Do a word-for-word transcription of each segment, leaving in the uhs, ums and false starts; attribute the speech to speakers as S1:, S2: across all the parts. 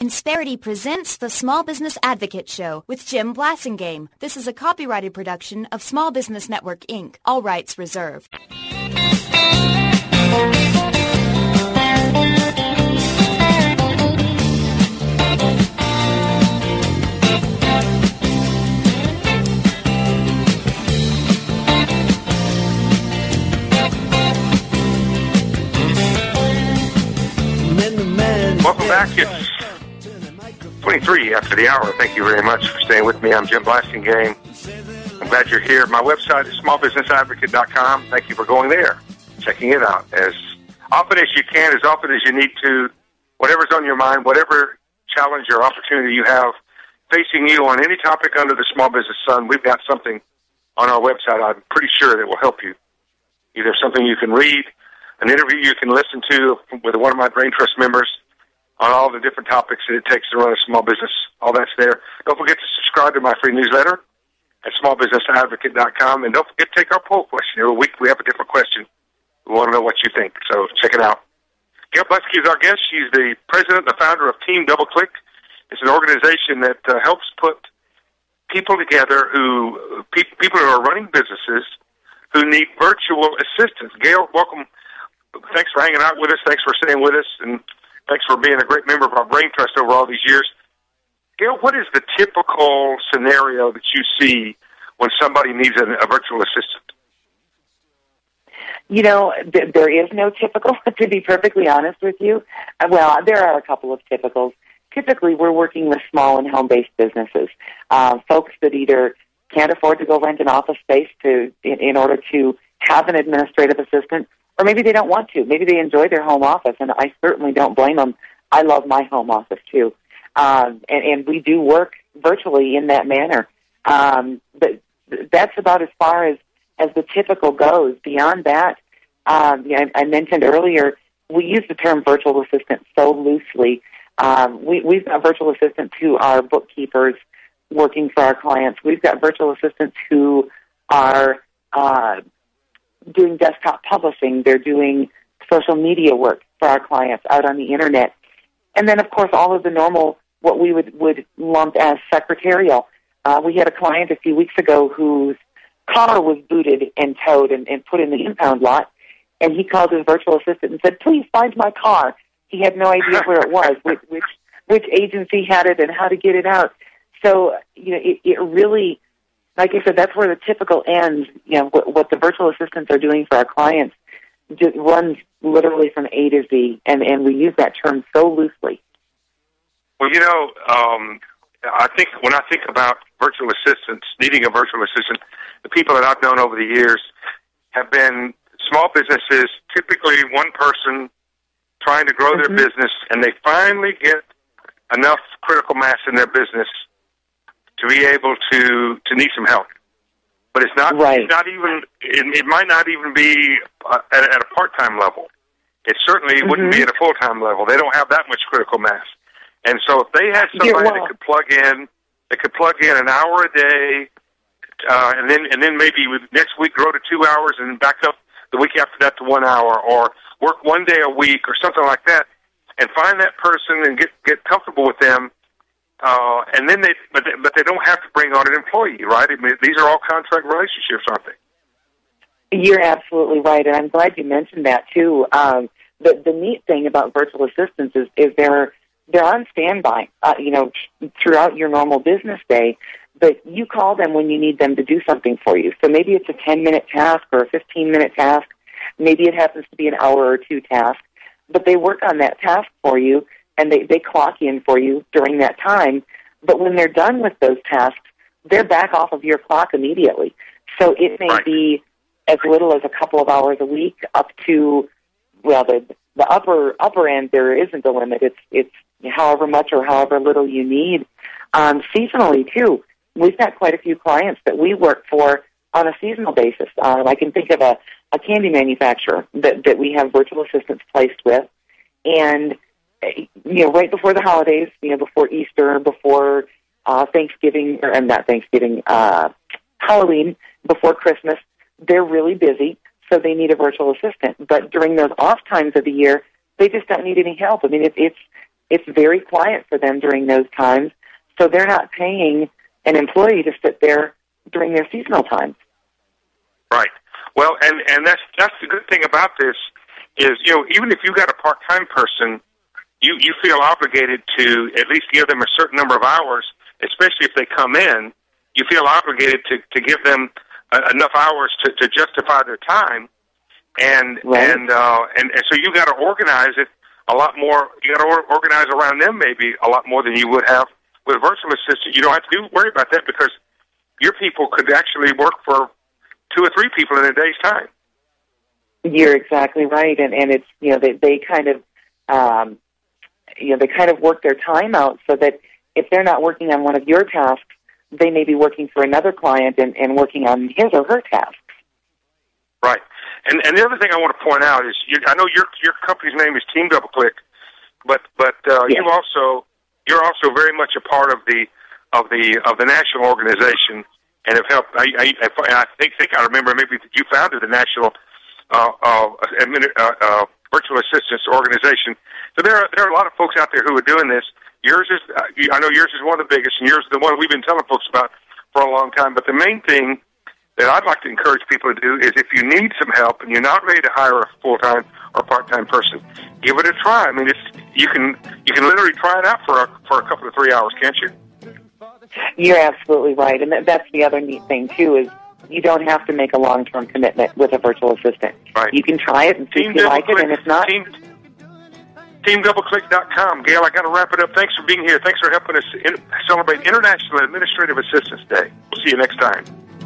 S1: Insperity presents the Small Business Advocate Show with Jim Blasingame. This is a copyrighted production of Small Business Network, Incorporated. All rights reserved.
S2: Welcome back. It's twenty-three after the hour. Thank you very much for staying with me. I'm Jim Blasingame. I'm glad you're here. My website is small business advocate dot com. Thank you for going there, checking it out as often as you can, as often as you need to. Whatever's on your mind, whatever challenge or opportunity you have facing you on any topic under the small business sun, we've got something on our website I'm pretty sure that will help you. Either something you can read, an interview you can listen to with one of my Brain Trust members on all the different topics that it takes to run a small business. All that's there. Don't forget to subscribe to my free newsletter at small business advocate dot com. And don't forget to take our poll question. Every week we have a different question. We want to know what you think, so check it out. Gail Blesky is our guest. She's the president and the founder of Team DoubleClick. It's an organization that uh, helps put people together who, pe- people who are running businesses who need virtual assistance. Gail, welcome. Thanks for hanging out with us. Thanks for staying with us. And thanks for being a great member of our Brain Trust over all these years. Gail, what is the typical scenario that you see when somebody needs a, a virtual assistant?
S3: You know, th- there is no typical, to be perfectly honest with you. Uh, well, there are a couple of typicals. Typically, we're working with small and home-based businesses, uh, folks that either can't afford to go rent an office space to in, in order to have an administrative assistant, or maybe they don't want to. Maybe they enjoy their home office, and I certainly don't blame them. I love my home office, too. Um, and, and we do work virtually in that manner. Um, but that's about as far as, as the typical goes. Beyond that, um, you know, I, I mentioned earlier, we use the term virtual assistant so loosely. Um, we, we've got virtual assistants who are bookkeepers working for our clients. We've got virtual assistants who are uh, doing desktop publishing. They're doing social media work for our clients out on the Internet. And then, of course, all of the normal, what we would, would lump as secretarial. Uh, we had a client a few weeks ago whose car was booted and towed and, and put in the impound lot, and he called his virtual assistant and said, please find my car. He had no idea where it was, which, which which agency had it, and how to get it out. So, you know, it, it really, like I said, that's where the typical ends. You know, what, what the virtual assistants are doing for our clients just runs literally from A to Z, and, and we use that term so loosely.
S2: Well, you know, um, I think when I think about virtual assistants, needing a virtual assistant, the people that I've known over the years have been small businesses, typically one person trying to grow their mm-hmm. business, and they finally get enough critical mass in their business to be able to, to need some help. But it's not,
S3: right.
S2: it's not even, it, it might not even be uh, at, at a part-time level. It certainly mm-hmm. wouldn't be at a full-time level. They don't have that much critical mass. And so if they had somebody
S3: well.
S2: that could plug in, that could plug in an hour a day, uh, and then and then maybe with next week grow to two hours and back up the week after that to one hour, or work one day a week or something like that, and find that person and get, get comfortable with them, uh, and then they but, they but they don't have to bring on an employee, right? I mean, these are all contract relationships, aren't they?
S3: You're absolutely right, and I'm glad you mentioned that too. Um, the the neat thing about virtual assistants is, is they're they're on standby, uh, you know, throughout your normal business day. But you call them when you need them to do something for you. So maybe it's a ten-minute task or a fifteen-minute task. Maybe it happens to be an hour or two task. But they work on that task for you, and they, they clock in for you during that time. But when they're done with those tasks, they're back off of your clock immediately. So it may
S2: right.
S3: be as little as a couple of hours a week up to, well, the, the upper upper end, there isn't a limit. It's, it's however much or however little you need. Um, seasonally, too. We've got quite a few clients that we work for on a seasonal basis. Um, I can think of a, a candy manufacturer that, that we have virtual assistants placed with. And, you know, right before the holidays, you know, before Easter, before uh, Thanksgiving, or not Thanksgiving, uh, Halloween, before Christmas, they're really busy, so they need a virtual assistant. But during those off times of the year, they just don't need any help. I mean, it, it's it's very quiet for them during those times, so they're not paying an employee to sit there during their seasonal times.
S2: Right. Well, and, and that's that's the good thing about this is, you know, even if you got a part-time person, you, you feel obligated to at least give them a certain number of hours, especially if they come in. You feel obligated to, to give them uh, enough hours to, to justify their time, and
S3: right.
S2: and, uh, and and so you got to organize it a lot more. You got to or- organize around them maybe a lot more than you would have with a virtual assistant. You don't have to do, worry about that because your people could actually work for two or three people in a day's time.
S3: You're exactly right, and and it's, you know, they they kind of um, you know they kind of work their time out so that if they're not working on one of your tasks, they may be working for another client and, and working on his or her tasks.
S2: Right, and and the other thing I want to point out is you, I know your your company's name is Team DoubleClick, but but uh,
S3: yes.
S2: you also you're also very much a part of the of the of the national organization and have helped. I I, I think think I remember maybe you founded the national. Uh, uh, uh, uh, virtual assistance organization. So there are, there are a lot of folks out there who are doing this. Yours is, uh, I know yours is one of the biggest, and yours is the one we've been telling folks about for a long time. But the main thing that I'd like to encourage people to do is if you need some help and you're not ready to hire a full-time or part-time person, give it a try. I mean, it's, you can you can literally try it out for a, for a couple of three hours, can't you?
S3: You're absolutely right, and that, that's the other neat thing, too, is you don't have to make a long-term commitment with a virtual assistant.
S2: Right.
S3: You can try it and see
S2: Team
S3: if you like it, and if not...
S2: Team, team double click dot com. Gail, I got to wrap it up. Thanks for being here. Thanks for helping us in, celebrate International Administrative Assistance Day. We'll see you next time.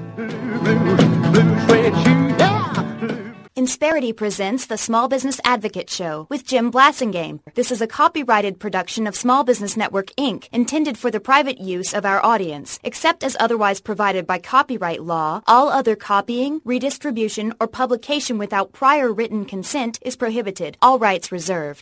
S1: Insperity presents the Small Business Advocate Show with Jim Blasingame. This is a copyrighted production of Small Business Network, Incorporated, intended for the private use of our audience. Except as otherwise provided by copyright law, all other copying, redistribution, or publication without prior written consent is prohibited. All rights reserved.